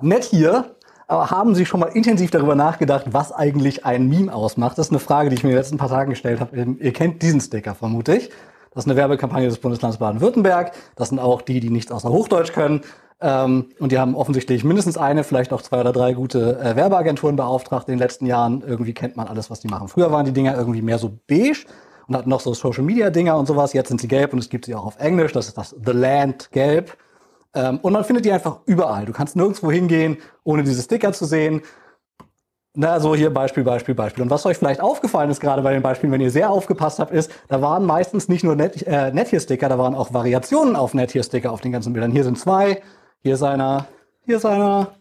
nett hier, aber haben Sie schon mal intensiv darüber nachgedacht, was eigentlich ein Meme ausmacht? Das ist eine Frage, die ich mir in den letzten paar Tagen gestellt habe. Ihr kennt diesen Sticker, vermute ich. Das ist eine Werbekampagne des Bundeslands Baden-Württemberg. Das sind auch die, die nichts außer Hochdeutsch können. Und die haben offensichtlich mindestens eine, vielleicht auch 2 oder 3 gute Werbeagenturen beauftragt in den letzten Jahren. Irgendwie kennt man alles, was die machen. Früher waren die Dinger irgendwie mehr so beige und hatten noch so Social-Media-Dinger und sowas. Jetzt sind sie gelb und es gibt sie auch auf Englisch. Das ist das The Land Gelb. Und man findet die einfach überall. Du kannst nirgendwo hingehen, ohne diese Sticker zu sehen. Na, so hier Beispiel. Und was euch vielleicht aufgefallen ist, gerade bei den Beispielen, wenn ihr sehr aufgepasst habt, ist, da waren meistens nicht nur Nettier-Sticker, da waren auch Variationen auf Nettier-Sticker auf den ganzen Bildern. Hier sind 2, hier ist einer, da ist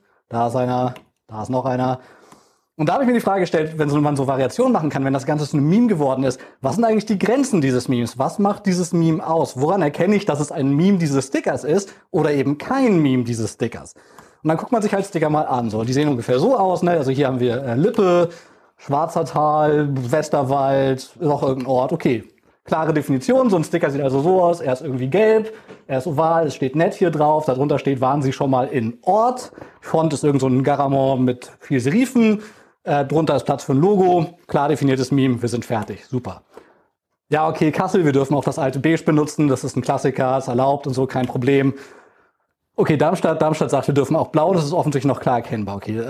einer, da ist noch einer. Und da habe ich mir die Frage gestellt, wenn man so Variationen machen kann, wenn das Ganze zu einem Meme geworden ist, was sind eigentlich die Grenzen dieses Memes? Was macht dieses Meme aus? Woran erkenne ich, dass es ein Meme dieses Stickers ist oder eben kein Meme dieses Stickers? Und dann guckt man sich halt Sticker mal an. So, die sehen ungefähr so aus. Ne? Also hier haben wir Lippe, Schwarzertal, Westerwald, ist auch irgendein Ort. Okay, klare Definition. So ein Sticker sieht also so aus. Er ist irgendwie gelb, er ist oval, es steht nett hier drauf. Darunter steht, waren Sie schon mal in Ort. Font ist irgend so ein Garamond mit 4 Serifen. Drunter ist Platz für ein Logo. Klar definiertes Meme, wir sind fertig. Super. Ja, okay, Kassel, wir dürfen auch das alte Beige benutzen. Das ist ein Klassiker, ist erlaubt und so, kein Problem. Okay, Darmstadt sagt, wir dürfen auch blau, das ist offensichtlich noch klar erkennbar. Okay,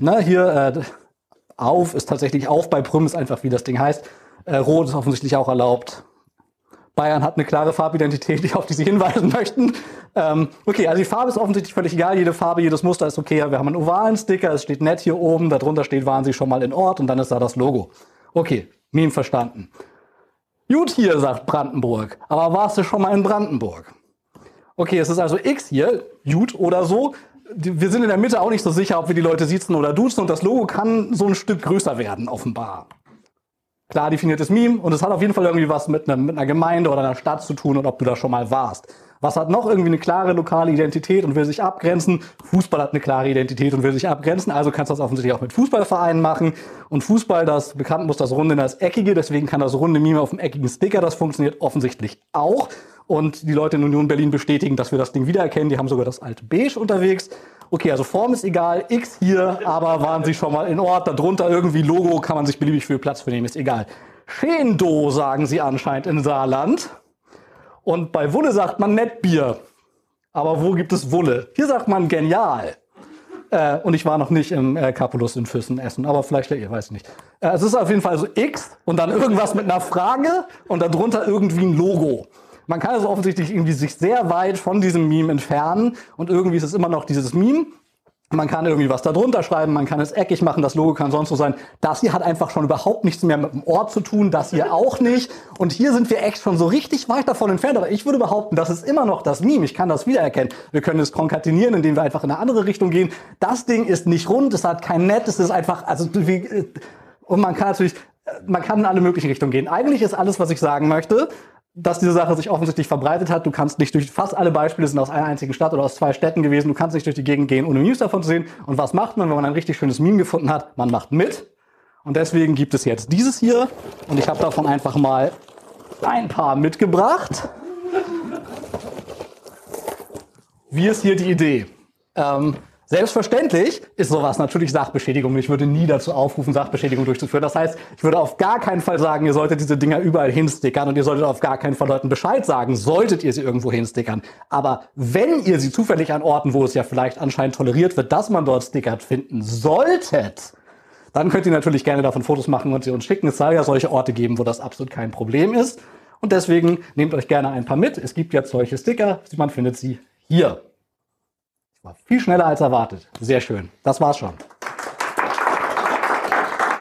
hier auf ist tatsächlich auf, bei Prüm ist einfach, wie das Ding heißt. Rot ist offensichtlich auch erlaubt. Bayern hat eine klare Farbidentität, auf die Sie hinweisen möchten. Okay, also die Farbe ist offensichtlich völlig egal, jede Farbe, jedes Muster ist okay. Wir haben einen ovalen Sticker, es steht nett hier oben, darunter steht, waren Sie schon mal in Ort und dann ist da das Logo. Okay, Meme verstanden. Gut hier, sagt Brandenburg, aber warst du schon mal in Brandenburg? Okay, es ist also X hier, gut oder so. Wir sind in der Mitte auch nicht so sicher, ob wir die Leute siezen oder duzen und das Logo kann so ein Stück größer werden, offenbar. Klar definiertes Meme und es hat auf jeden Fall irgendwie was mit einer Gemeinde oder einer Stadt zu tun und ob du da schon mal warst. Was hat noch irgendwie eine klare lokale Identität und will sich abgrenzen? Fußball hat eine klare Identität und will sich abgrenzen, also kannst du das offensichtlich auch mit Fußballvereinen machen. Und Fußball, das bekannt muss das Runde in das Eckige, deswegen kann das runde Meme auf dem eckigen Sticker, das funktioniert offensichtlich auch. Und die Leute in Union Berlin bestätigen, dass wir das Ding wiedererkennen. Die haben sogar das alte Beige unterwegs. Okay, also Form ist egal, X hier, aber waren Sie schon mal in Ort, darunter irgendwie Logo, kann man sich beliebig viel Platz für nehmen, ist egal. Schendo sagen sie anscheinend in Saarland. Und bei Wulle sagt man Nettbier. Aber wo gibt es Wulle? Hier sagt man genial. Und ich war noch nicht im Capulus in Füssen essen, aber vielleicht ihr, weiß ich nicht. Es ist auf jeden Fall so X und dann irgendwas mit einer Frage und darunter irgendwie ein Logo. Man kann also offensichtlich irgendwie sich sehr weit von diesem Meme entfernen und irgendwie ist es immer noch dieses Meme. Man kann irgendwie was da drunter schreiben, man kann es eckig machen, das Logo kann sonst so sein. Das hier hat einfach schon überhaupt nichts mehr mit dem Ort zu tun, das hier auch nicht. Und hier sind wir echt schon so richtig weit davon entfernt. Aber ich würde behaupten, das ist immer noch das Meme. Ich kann das wiedererkennen. Wir können es konkatenieren, indem wir einfach in eine andere Richtung gehen. Das Ding ist nicht rund, es hat kein Nett, es ist einfach, und man kann natürlich, man kann in alle möglichen Richtungen gehen. Eigentlich ist alles, was ich sagen möchte, dass diese Sache sich offensichtlich verbreitet hat. Du kannst nicht durch, fast alle Beispiele sind aus einer einzigen Stadt oder aus 2 Städten gewesen. Du kannst nicht durch die Gegend gehen, ohne Memes davon zu sehen. Und was macht man, wenn man ein richtig schönes Meme gefunden hat? Man macht mit. Und deswegen gibt es jetzt dieses hier. Und ich habe davon einfach mal ein paar mitgebracht. Wie ist hier die Idee? Selbstverständlich ist sowas natürlich Sachbeschädigung. Ich würde nie dazu aufrufen, Sachbeschädigung durchzuführen. Das heißt, ich würde auf gar keinen Fall sagen, ihr solltet diese Dinger überall hinstickern und ihr solltet auf gar keinen Fall Leuten Bescheid sagen, solltet ihr sie irgendwo hinstickern. Aber wenn ihr sie zufällig an Orten, wo es ja vielleicht anscheinend toleriert wird, dass man dort stickert, finden solltet, dann könnt ihr natürlich gerne davon Fotos machen und sie uns schicken. Es soll ja solche Orte geben, wo das absolut kein Problem ist. Und deswegen nehmt euch gerne ein paar mit. Es gibt jetzt solche Sticker, man findet sie hier. War viel schneller als erwartet. Sehr schön. Das war's schon.